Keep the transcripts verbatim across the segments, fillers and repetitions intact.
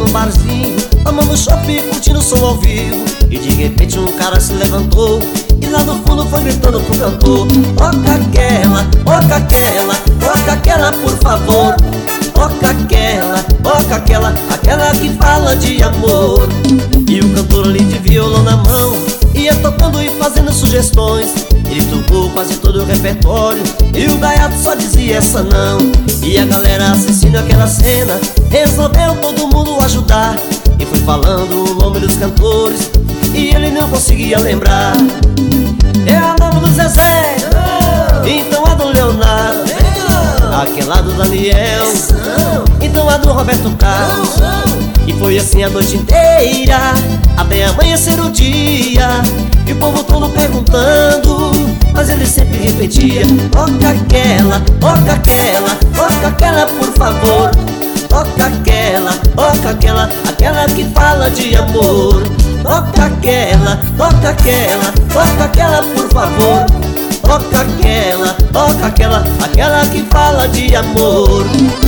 barzinho, amando o shopping, curtindo o som ao vivo. E de repente um cara se levantou e lá no fundo foi gritando pro cantor: toca aquela, toca aquela, toca aquela por favor. Toca aquela, toca aquela, aquela que fala de amor. E o cantor ali de violão na mão ia tocando e fazendo sugestões. Ele tocou quase todo o repertório e o gaiato só dizia essa não. E a galera assistindo aquela cena resolveu todo mundo ajudar. E foi falando o nome dos cantores e ele não conseguia lembrar. É a nome do Zezé, então a do Leonardo, aquela do Daniel, então a do Roberto Carlos. E foi assim a noite inteira, até amanhecer o dia. E o povo todo perguntando, mas ele sempre repetia: toca aquela, toca aquela, toca aquela por favor. Toca aquela, toca aquela, aquela que fala de amor. Toca aquela, toca aquela, toca aquela por favor. Toca aquela, toca aquela, aquela que fala de amor.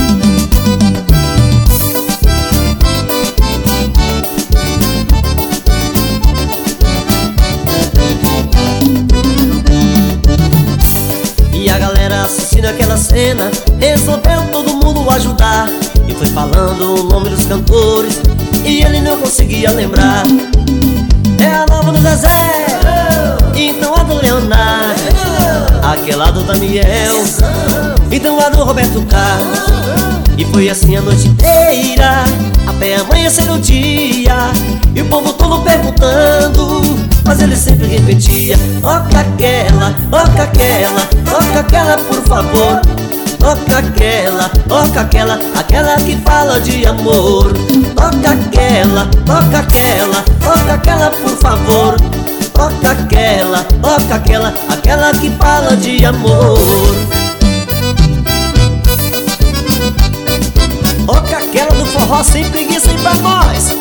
E a galera assistindo aquela cena resolveu todo mundo ajudar. E foi falando o nome dos cantores e ele não conseguia lembrar. É a nova do Zezé, então a do Leonardo, aquela do Daniel, então a do Roberto Carlos. E foi assim a noite inteira, até amanhecer o dia. E o povo todo perguntando, mas ele sempre repetia: toca aquela, toca aquela, toca aquela por favor. Toca aquela, toca aquela, aquela que fala de amor. Toca aquela, toca aquela, toca aquela por favor. Toca aquela, toca aquela, aquela que fala de amor. Toca aquela do forró sem preguiça e pra nós.